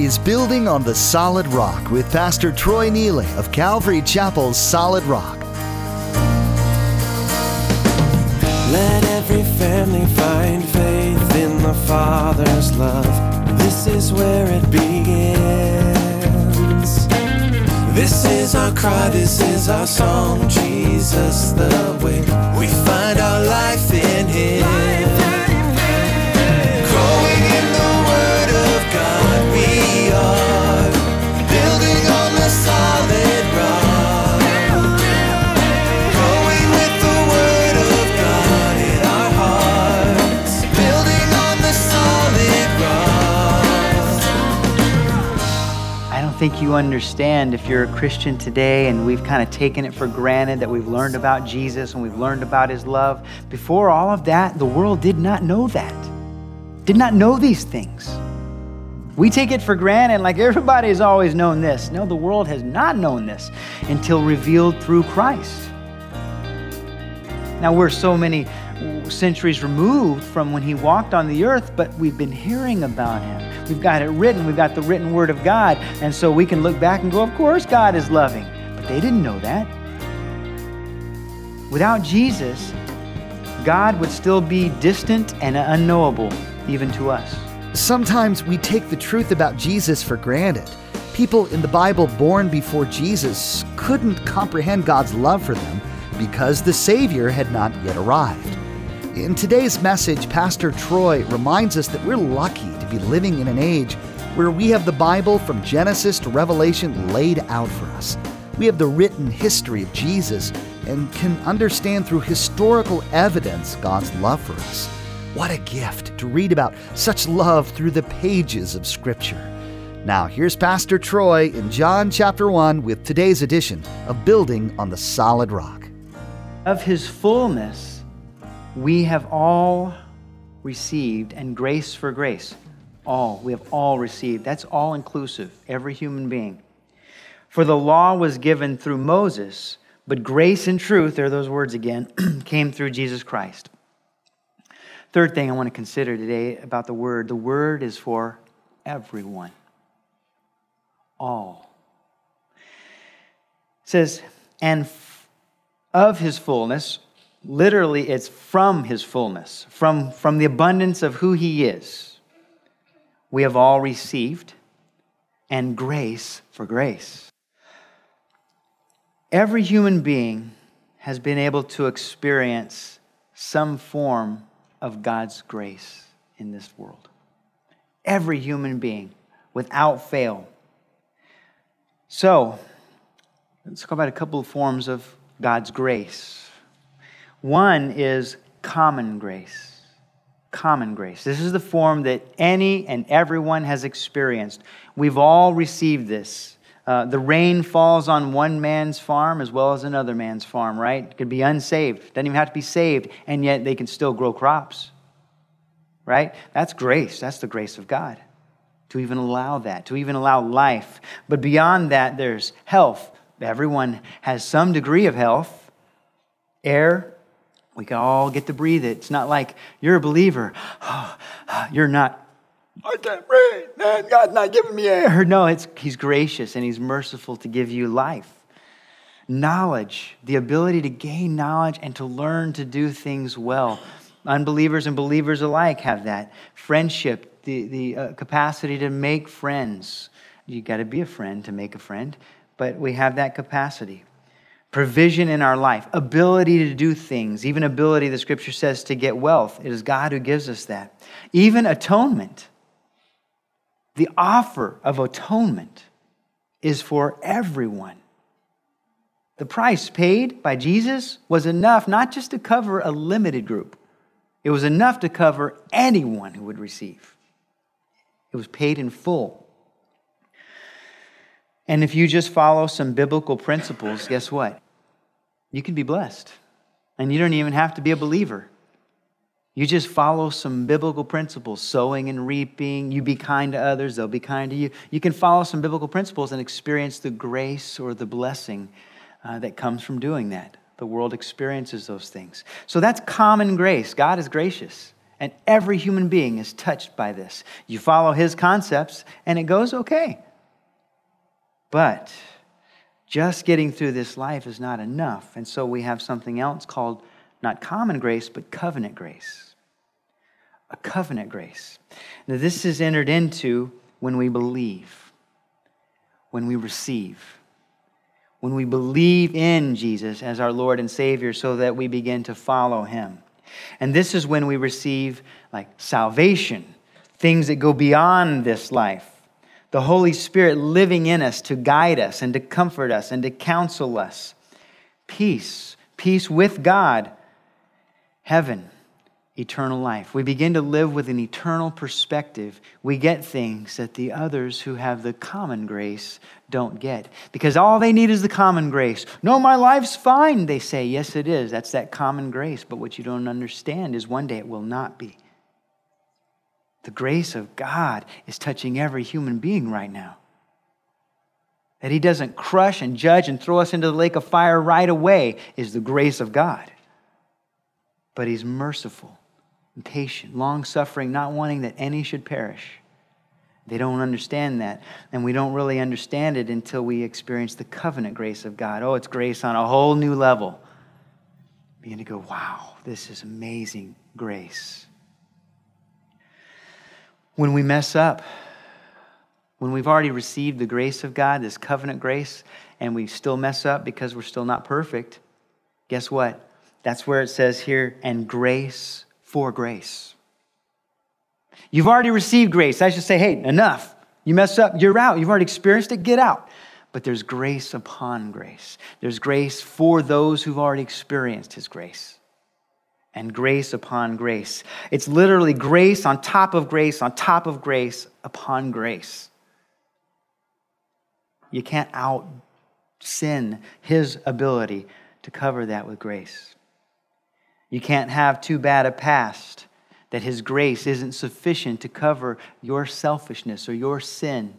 is Building on the Solid Rock with Pastor Troy Neely of Calvary Chapel's Solid Rock. Let every family find faith in the Father's love. This is where it begins. This is our cry, this is our song. Jesus the way. We find our life in Him. Growing in the Word of God, we are building on the solid rock. Growing with the Word of God in our hearts, building on the solid rock. I don't think you understand if you're a Christian today and we've kind of taken it for granted that we've learned about Jesus and we've learned about His love. Before all of that, the world did not know that, did not know these things. We take it for granted like everybody's always known this. No, the world has not known this until revealed through Christ. Now we're so many centuries removed from when He walked on the earth, but we've been hearing about Him. We've got it written. We've got the written Word of God. And so we can look back and go, of course God is loving. But they didn't know that. Without Jesus, God would still be distant and unknowable, even to us. Sometimes we take the truth about Jesus for granted. People in the Bible born before Jesus couldn't comprehend God's love for them because the Savior had not yet arrived. In today's message, Pastor Troy reminds us that we're lucky to be living in an age where we have the Bible from Genesis to Revelation laid out for us. We have the written history of Jesus and can understand through historical evidence God's love for us. What a gift to read about such love through the pages of Scripture. Now, here's Pastor Troy in John chapter 1 with today's edition of Building on the Solid Rock. Of His fullness, we have all received, and grace for grace. We have all received. That's all inclusive, every human being. For the law was given through Moses, but grace and truth, there are those words again, came through Jesus Christ. Third thing I want to consider today about the Word is for everyone. All. It says, and of His fullness, literally it's from His fullness, from the abundance of who He is. We have all received, and grace for grace. Every human being has been able to experience some form of God's grace in this world. Every human being, without fail. So, let's talk about a couple of forms of God's grace. One is common grace. Common grace. This is the form that any and everyone has experienced. We've all received this. The rain falls on one man's farm as well as another man's farm, right? It could be unsaved. Doesn't even have to be saved, and yet they can still grow crops, right? That's grace. That's the grace of God, to even allow that, to even allow life. But beyond that, there's health. Everyone has some degree of health. Air, we can all get to breathe it. It's not like you're a believer. You're not. I can't breathe, man. God's not giving me air. No, He's gracious and He's merciful to give you life. Knowledge, the ability to gain knowledge and to learn to do things well. Unbelievers and believers alike have that. Friendship, the capacity to make friends. You got to be a friend to make a friend, but we have that capacity. Provision in our life, ability to do things, even ability, the Scripture says, to get wealth. It is God who gives us that. Even atonement. The offer of atonement is for everyone. The price paid by Jesus was enough not just to cover a limited group. It was enough to cover anyone who would receive. It was paid in full. And if you just follow some biblical principles, guess what? You can be blessed. And you don't even have to be a believer. You just follow some biblical principles, sowing and reaping. You be kind to others, they'll be kind to you. You can follow some biblical principles and experience the grace or the blessing that comes from doing that. The world experiences those things. So that's common grace. God is gracious. And every human being is touched by this. You follow his concepts, and it goes okay. But just getting through this life is not enough. And so we have something else called not common grace, but covenant grace. A covenant grace. Now, this is entered into when we believe, when we receive, when we believe in Jesus as our Lord and Savior so that we begin to follow him. And this is when we receive like salvation, things that go beyond this life. The Holy Spirit living in us to guide us and to comfort us and to counsel us. Peace with God, heaven, eternal life. We begin to live with an eternal perspective. We get things that the others who have the common grace don't get. Because all they need is the common grace. No, my life's fine, they say. Yes, it is. That's that common grace. But what you don't understand is one day it will not be. The grace of God is touching every human being right now. That he doesn't crush and judge and throw us into the lake of fire right away is the grace of God. But he's merciful and patient, long-suffering, not wanting that any should perish. They don't understand that. And we don't really understand it until we experience the covenant grace of God. Oh, it's grace on a whole new level. Begin to go, wow, this is amazing grace. When we mess up, when we've already received the grace of God, this covenant grace, and we still mess up because we're still not perfect, guess what? That's where it says here, and grace for grace. You've already received grace. I should say, hey, enough. You mess up, you're out. You've already experienced it, get out. But there's grace upon grace. There's grace for those who've already experienced his grace. And grace upon grace. It's literally grace on top of grace on top of grace upon grace. You can't out-sin his ability to cover that with grace. You can't have too bad a past that his grace isn't sufficient to cover your selfishness or your sin.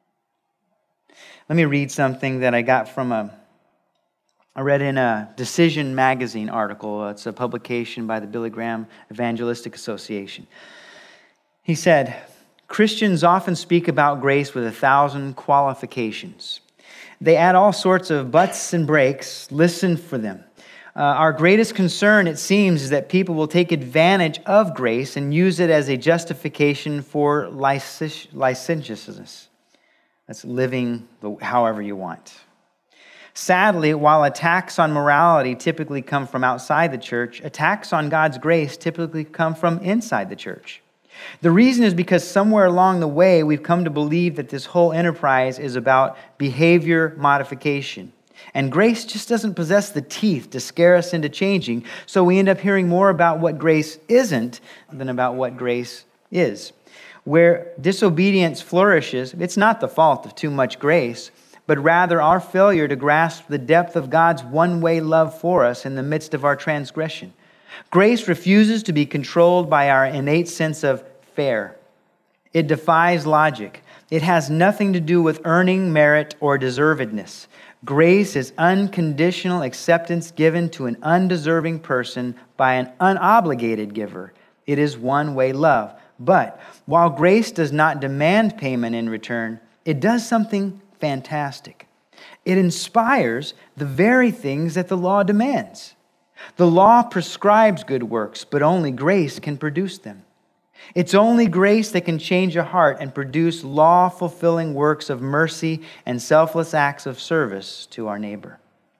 Let me read something that I got from I read in a Decision magazine article. It's a publication by the Billy Graham Evangelistic Association. He said, Christians often speak about grace with 1,000 qualifications. They add all sorts of buts and breaks. Listen for them. Our greatest concern, it seems, is that people will take advantage of grace and use it as a justification for licentiousness. That's living however you want. Sadly, while attacks on morality typically come from outside the church, attacks on God's grace typically come from inside the church. The reason is because somewhere along the way, we've come to believe that this whole enterprise is about behavior modification. And grace just doesn't possess the teeth to scare us into changing, so we end up hearing more about what grace isn't than about what grace is. Where disobedience flourishes, it's not the fault of too much grace, but rather our failure to grasp the depth of God's one-way love for us in the midst of our transgression. Grace refuses to be controlled by our innate sense of fair. It defies logic. It has nothing to do with earning merit or deservedness. Grace is unconditional acceptance given to an undeserving person by an unobligated giver. It is one-way love. But while grace does not demand payment in return, it does something fantastic. It inspires the very things that the law demands. The law prescribes good works, but only grace can produce them. It's only grace that can change a heart and produce law-fulfilling works of mercy and selfless acts of service to our neighbor.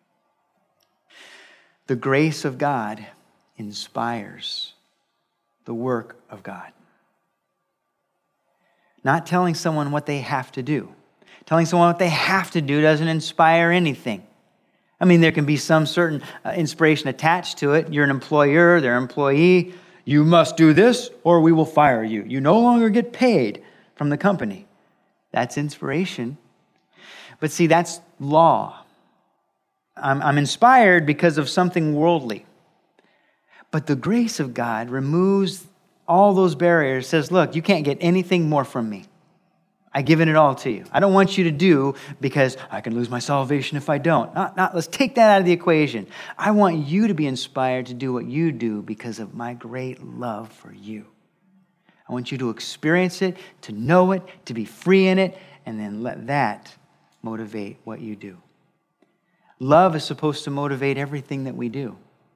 The grace of God inspires the work of God. Not telling someone what they have to do. Telling someone what they have to do doesn't inspire anything. I mean, there can be some certain inspiration attached to it. You're an employer, they're an employee. You must do this or we will fire you. You no longer get paid from the company. That's inspiration. But see, that's law. I'm inspired because of something worldly. But the grace of God removes all those barriers, says, look, you can't get anything more from me. I've given it all to you. I don't want you to do because I can lose my salvation if I don't. Let's take that out of the equation. I want you to be inspired to do what you do because of my great love for you. I want you to experience it, to know it, to be free in it, and then let that motivate what you do. Love is supposed to motivate everything that we do.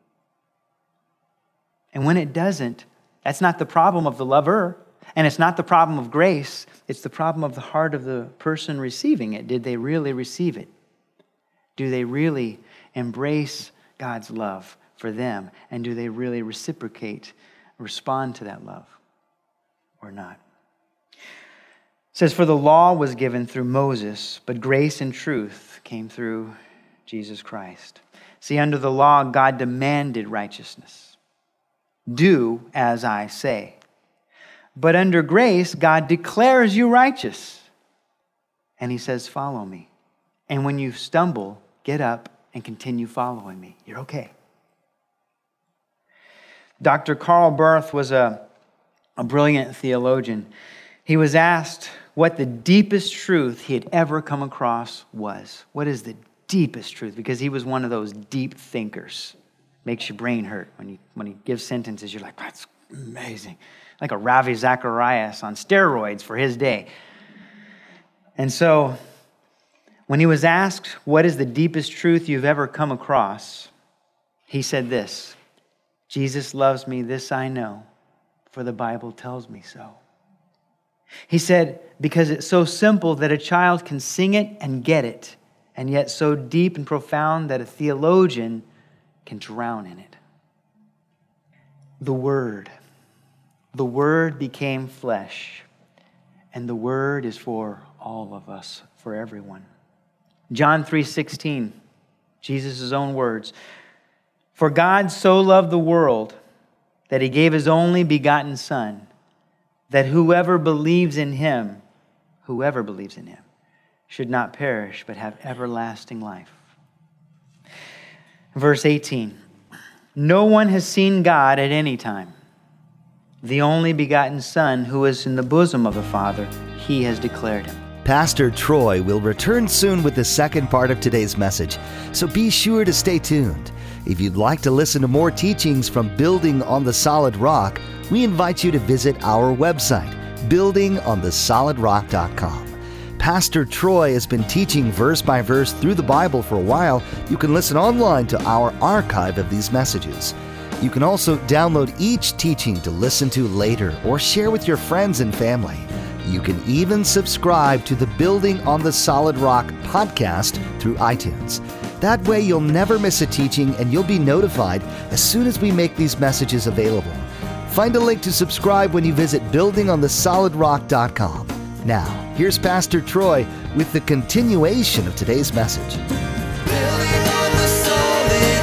And when it doesn't, that's not the problem of the lover, and it's not the problem of grace. It's the problem of the heart of the person receiving it. Did they really receive it? Do they really embrace God's love for them? And do they really reciprocate, respond to that love or not? It says, for the law was given through Moses, but grace and truth came through Jesus Christ. See, under the law, God demanded righteousness. Do as I say. But under grace, God declares you righteous. And he says, follow me. And when you stumble, get up and continue following me. You're okay. Dr. Karl Barth was a brilliant theologian. He was asked what the deepest truth he had ever come across was. What is the deepest truth? Because he was one of those deep thinkers. Makes your brain hurt when he gives sentences. You're like, that's amazing. Like a Ravi Zacharias on steroids for his day. And so when he was asked, what is the deepest truth you've ever come across? He said this, Jesus loves me, this I know, for the Bible tells me so. He said, because it's so simple that a child can sing it and get it, and yet so deep and profound that a theologian can drown in it. The Word became flesh, and the Word is for all of us, for everyone. John 3:16, Jesus' own words, for God so loved the world that he gave his only begotten Son, that whoever believes in him, should not perish but have everlasting life. Verse 18, no one has seen God at any time. The only begotten Son who is in the bosom of the Father, he has declared him. Pastor Troy will return soon with the second part of today's message, so be sure to stay tuned. If you'd like to listen to more teachings from Building on the Solid Rock, we invite you to visit our website, buildingonthesolidrock.com. Pastor Troy has been teaching verse by verse through the Bible for a while. You can listen online to our archive of these messages. You can also download each teaching to listen to later or share with your friends and family. You can even subscribe to the Building on the Solid Rock podcast through iTunes. That way you'll never miss a teaching and you'll be notified as soon as we make these messages available. Find a link to subscribe when you visit buildingonthesolidrock.com. Now, here's Pastor Troy with the continuation of today's message. Building on the solid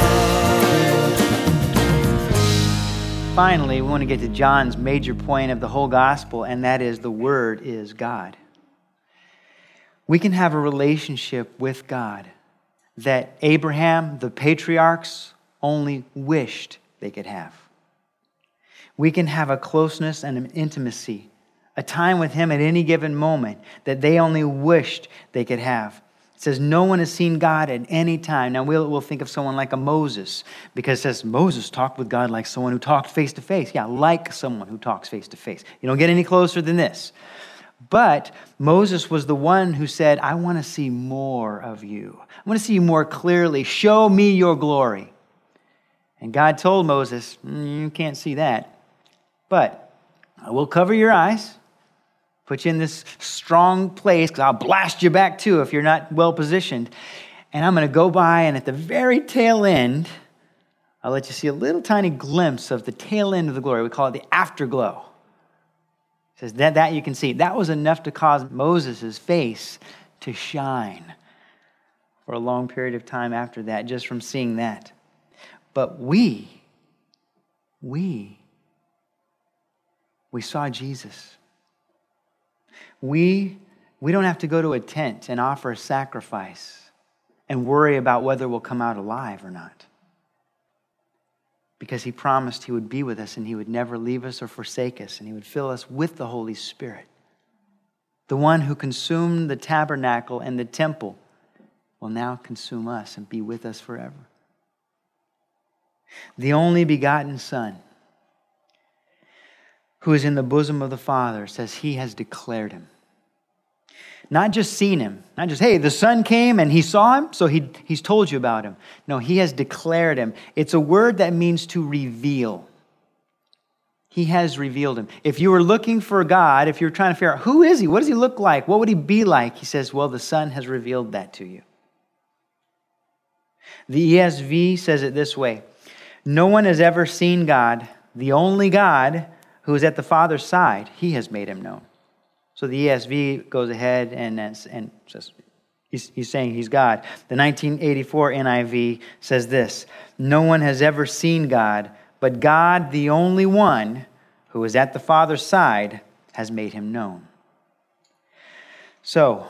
rock. Finally, we want to get to John's major point of the whole gospel, and that is the Word is God. We can have a relationship with God that Abraham, the patriarchs, only wished they could have. We can have a closeness and an intimacy, a time with him at any given moment that they only wished they could have. It says no one has seen God at any time. Now we'll think of someone like a Moses, because it says Moses talked with God like someone who talked face to face. Yeah, like someone who talks face to face. You don't get any closer than this. But Moses was the one who said, I want to see more of you. I want to see you more clearly. Show me your glory. And God told Moses, you can't see that, but I will cover your eyes, put you in this strong place, because I'll blast you back too if you're not well positioned. And I'm going to go by, and at the very tail end, I'll let you see a little tiny glimpse of the tail end of the glory. We call it the afterglow. It says that you can see. That was enough to cause Moses' face to shine for a long period of time after that, just from seeing that. But we saw Jesus. We don't have to go to a tent and offer a sacrifice and worry about whether we'll come out alive or not. Because he promised he would be with us and he would never leave us or forsake us, and he would fill us with the Holy Spirit. The one who consumed the tabernacle and the temple will now consume us and be with us forever. The only begotten Son, who is in the bosom of the Father, says he has declared him. Not just seen him, not just, hey, the Son came and he saw him, so he's told you about him. No, he has declared him. It's a word that means to reveal. He has revealed him. If you were looking for God, if you were trying to figure out, who is he? What does he look like? What would he be like? He says, well, the Son has revealed that to you. The ESV says it this way: no one has ever seen God. The only God who is at the Father's side, he has made him known. So the ESV goes ahead and says, he's saying he's God. The 1984 NIV says this: no one has ever seen God, but God, the only one who is at the Father's side, has made him known. So,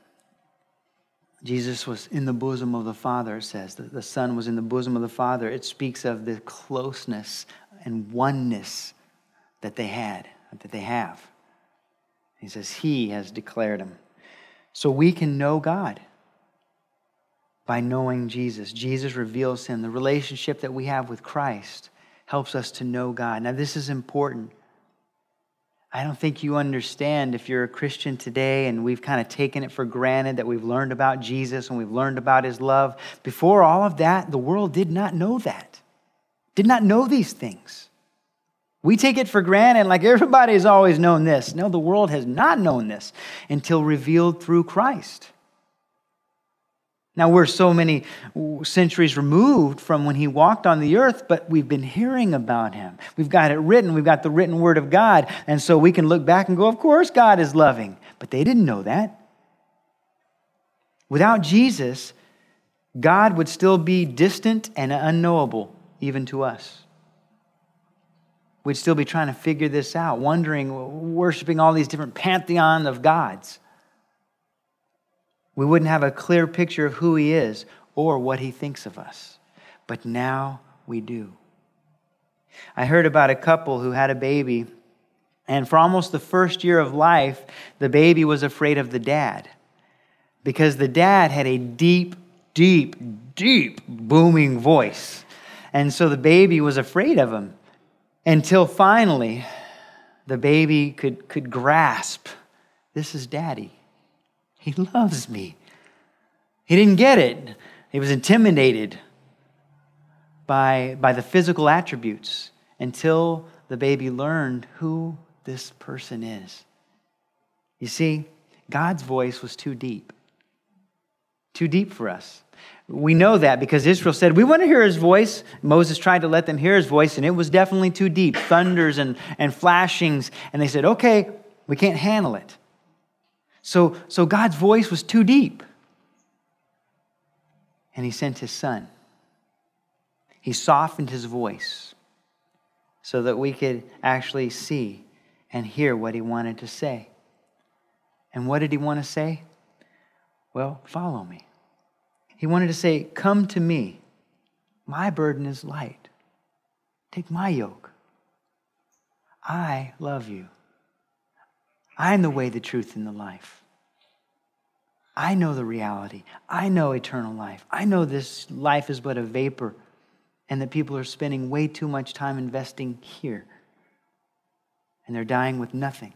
Jesus was in the bosom of the Father, it says. The Son was in the bosom of the Father. It speaks of the closeness and oneness that they had, that they have. He says he has declared him. So we can know God by knowing Jesus. Jesus reveals him. The relationship that we have with Christ helps us to know God. Now, this is important. I don't think you understand, if you're a Christian today and we've kind of taken it for granted that we've learned about Jesus and we've learned about his love. Before all of that, the world did not know that. Did not know these things. We take it for granted like everybody's always known this. No, the world has not known this until revealed through Christ. Now, we're so many centuries removed from when he walked on the earth, but we've been hearing about him. We've got it written. We've got the written word of God. And so we can look back and go, of course God is loving. But they didn't know that. Without Jesus, God would still be distant and unknowable, even to us. We'd still be trying to figure this out, wondering, worshiping all these different pantheons of gods. We wouldn't have a clear picture of who he is or what he thinks of us. But now we do. I heard about a couple who had a baby, and for almost the first year of life, the baby was afraid of the dad because the dad had a deep, deep, deep booming voice. And so the baby was afraid of him until finally the baby could grasp, this is Daddy. He loves me. He didn't get it. He was intimidated by the physical attributes until the baby learned who this person is. You see, God's voice was too deep for us. We know that because Israel said, we want to hear his voice. Moses tried to let them hear his voice, and it was definitely too deep. Thunders and flashings. And they said, okay, we can't handle it. So God's voice was too deep. And he sent his Son. He softened his voice so that we could actually see and hear what he wanted to say. And what did he want to say? Well, follow me. He wanted to say, come to me. My burden is light. Take my yoke. I love you. I am the way, the truth, and the life. I know the reality. I know eternal life. I know this life is but a vapor and that people are spending way too much time investing here and they're dying with nothing.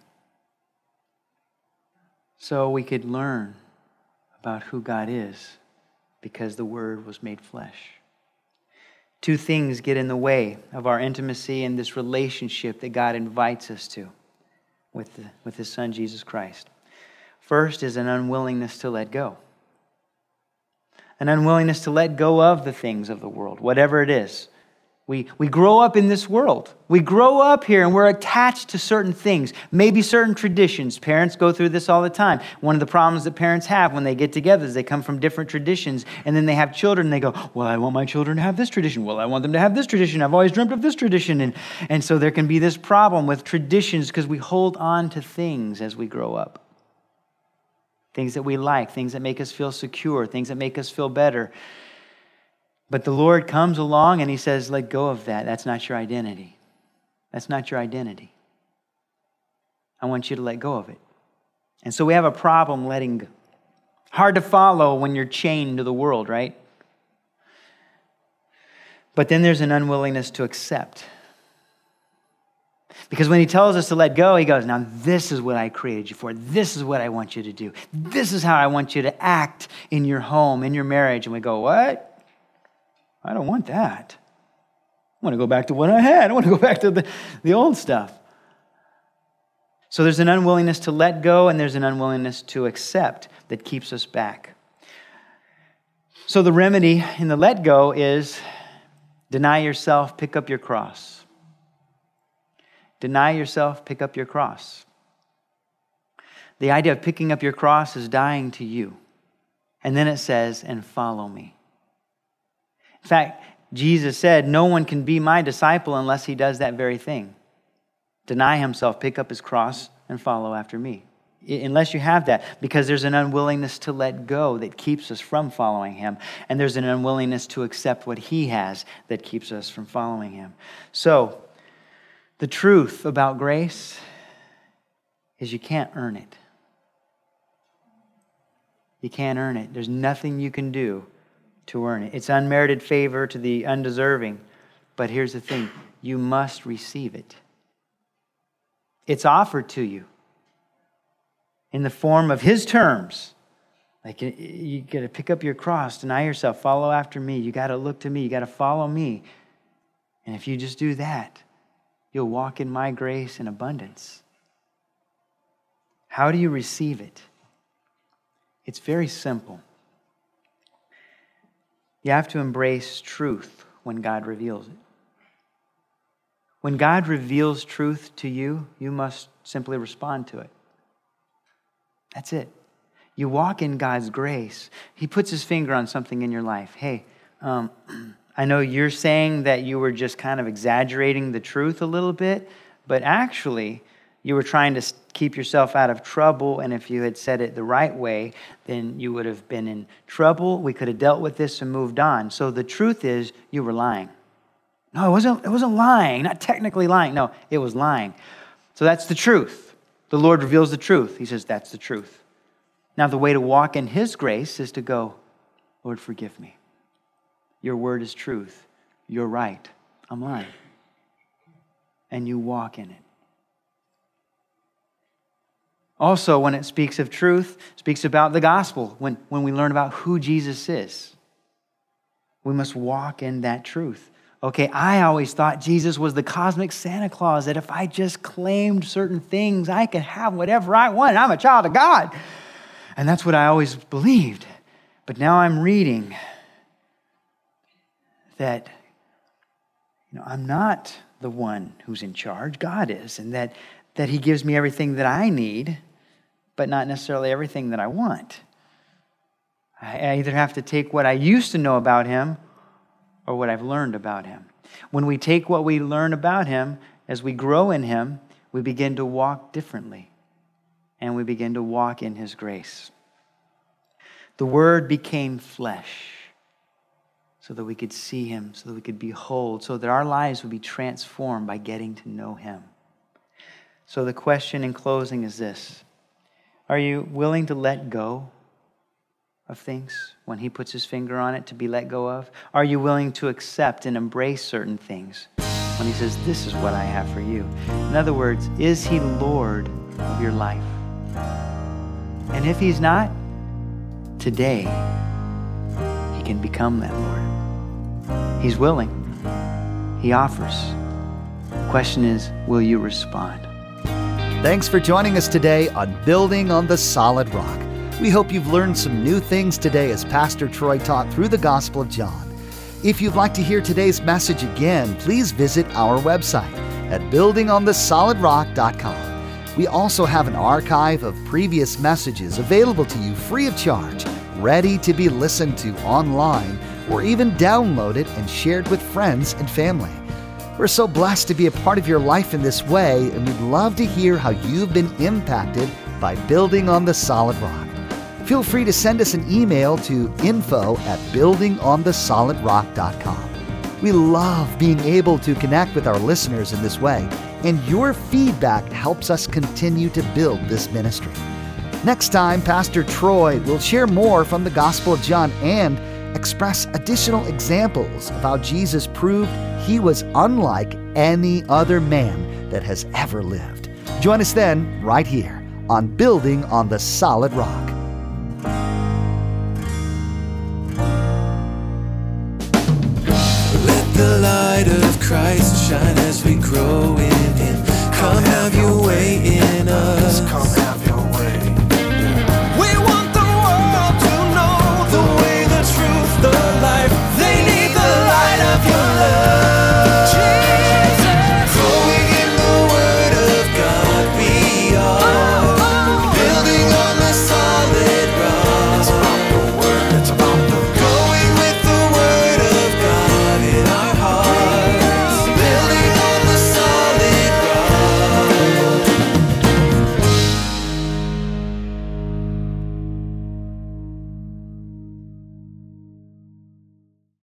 So we could learn about who God is because the Word was made flesh. Two things get in the way of our intimacy and this relationship that God invites us to with his Son, Jesus Christ. First is an unwillingness to let go. An unwillingness to let go of the things of the world, whatever it is. We grow up in this world. We grow up here and we're attached to certain things, maybe certain traditions. Parents go through this all the time. One of the problems that parents have when they get together is they come from different traditions and then they have children and they go, well, I want my children to have this tradition. Well, I want them to have this tradition. I've always dreamt of this tradition. And so there can be this problem with traditions because we hold on to things as we grow up. Things that we like, things that make us feel secure, things that make us feel better. But the Lord comes along and he says, let go of that. That's not your identity. That's not your identity. I want you to let go of it. And so we have a problem letting go. Hard to follow when you're chained to the world, right? But then there's an unwillingness to accept. Because when he tells us to let go, he goes, now this is what I created you for. This is what I want you to do. This is how I want you to act in your home, in your marriage. And we go, what? I don't want that. I want to go back to what I had. I want to go back to the old stuff. So there's an unwillingness to let go, and there's an unwillingness to accept that keeps us back. So the remedy in the let go is deny yourself, pick up your cross. Deny yourself, pick up your cross. The idea of picking up your cross is dying to you. And then it says, and follow me. In fact, Jesus said, no one can be my disciple unless he does that very thing. Deny himself, pick up his cross, and follow after me. Unless you have that, because there's an unwillingness to let go that keeps us from following him. And there's an unwillingness to accept what he has that keeps us from following him. So, the truth about grace is you can't earn it. You can't earn it. There's nothing you can do to earn it. It's unmerited favor to the undeserving. But here's the thing. You must receive it. It's offered to you in the form of his terms. Like you got to pick up your cross, deny yourself, follow after me. You got to look to me. You got to follow me. And if you just do that, you'll walk in my grace in abundance. How do you receive it? It's very simple. You have to embrace truth when God reveals it. When God reveals truth to you, you must simply respond to it. That's it. You walk in God's grace. He puts his finger on something in your life. Hey, I know you're saying that you were just kind of exaggerating the truth a little bit, but actually you were trying to keep yourself out of trouble, and if you had said it the right way, then you would have been in trouble. We could have dealt with this and moved on. So the truth is you were lying. No, it wasn't lying, not technically lying. No, it was lying. So that's the truth. The Lord reveals the truth. He says, that's the truth. Now the way to walk in his grace is to go, Lord, forgive me. Your word is truth. You're right. I'm lying. And you walk in it. Also, when it speaks of truth, it speaks about the gospel. When we learn about who Jesus is, we must walk in that truth. Okay, I always thought Jesus was the cosmic Santa Claus, that if I just claimed certain things, I could have whatever I want. I'm a child of God. And that's what I always believed. But now I'm reading that I'm not the one who's in charge. God is. And that he gives me everything that I need, but not necessarily everything that I want. I either have to take what I used to know about him or what I've learned about him. When we take what we learn about him, as we grow in him, we begin to walk differently. And we begin to walk in his grace. The Word became flesh so that we could see him, so that we could behold, so that our lives would be transformed by getting to know him. So the question in closing is this: are you willing to let go of things when he puts his finger on it to be let go of? Are you willing to accept and embrace certain things when he says, this is what I have for you? In other words, is he Lord of your life? And if he's not, today he can become that Lord. He's willing. He offers. The question is, will you respond? Thanks for joining us today on Building on the Solid Rock. We hope you've learned some new things today as Pastor Troy taught through the Gospel of John. If you'd like to hear today's message again, please visit our website at buildingonthesolidrock.com. We also have an archive of previous messages available to you free of charge, ready to be listened to online or even downloaded and shared with friends and family. We're so blessed to be a part of your life in this way, and we'd love to hear how you've been impacted by Building on the Solid Rock. Feel free to send us an email to info@buildingonthesolidrock.com. We love being able to connect with our listeners in this way, and your feedback helps us continue to build this ministry. Next time, Pastor Troy will share more from the Gospel of John and express additional examples of how Jesus proved he was unlike any other man that has ever lived. Join us then, right here, on Building on the Solid Rock. Let the light of Christ shine as we grow in